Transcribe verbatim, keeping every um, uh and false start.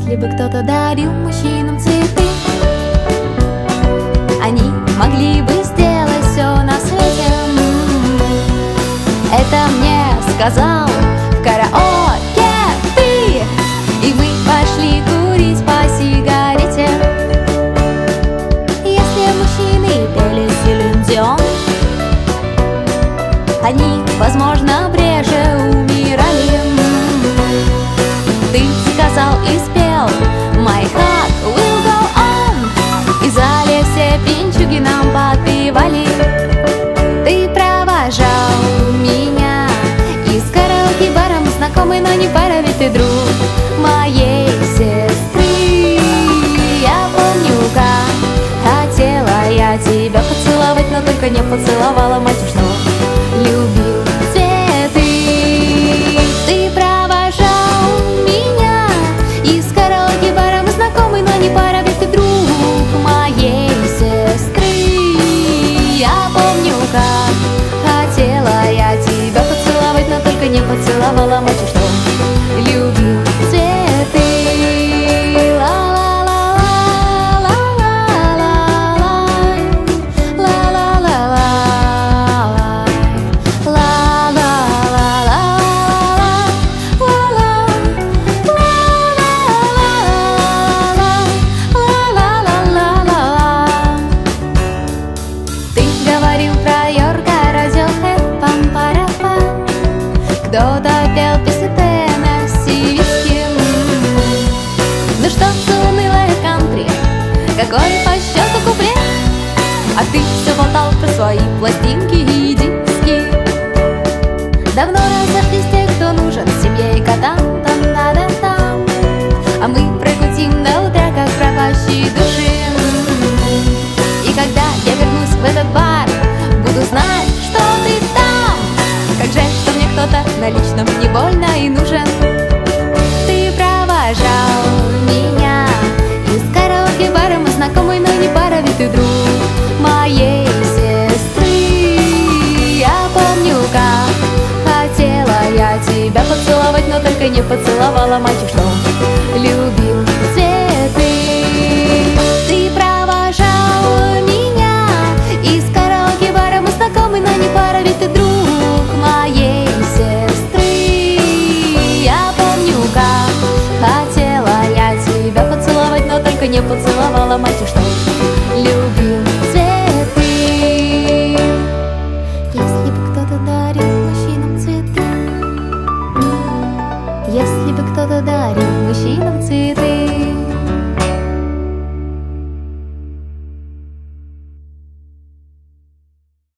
Если бы кто-то дарил мужчинам цветы, они могли бы сделать все на свете. Это мне сказал в караоке ты, и мы пошли курить по сигарете. Если мужчины пели Селин Дион, они, возможно, реже умирали. Ты сказал и спел My heart will go on, и в зале все пинчуги нам подпевали. Ты провожал меня из караоке-бара, мы знакомы, но не пара, ведь ты друг моей сестры. Я помню, как хотела я тебя поцеловать, но только не поцеловала, мать уж что любил цветы. Ты провожал меня из караоке-бара, мы знакомы, но не пара, ведь ты друг моей сестры. Я помню, как хотела я тебя поцеловать, но только не поцеловала, мать уж что любил цветы. Кто-то пел песню Теннесси Виски. Ну что за унылая кантри, какой по счету куплет? А ты все болтал про свои пластинки и диски. Давно разошлись те, кто нужен семье и котам, там надо там, а мы прокутим до утра, как пропащие души. И когда я вернусь в этот бар, буду знать, что ты там. Как жаль, что мне кто-то на личном не больно и нужен. Ты провожал меня из караоке-бара, мы знакомы, но не пара, ведь ты друг моей сестры. Я помню, как хотела я тебя поцеловать, но только не поцеловала, мать уж что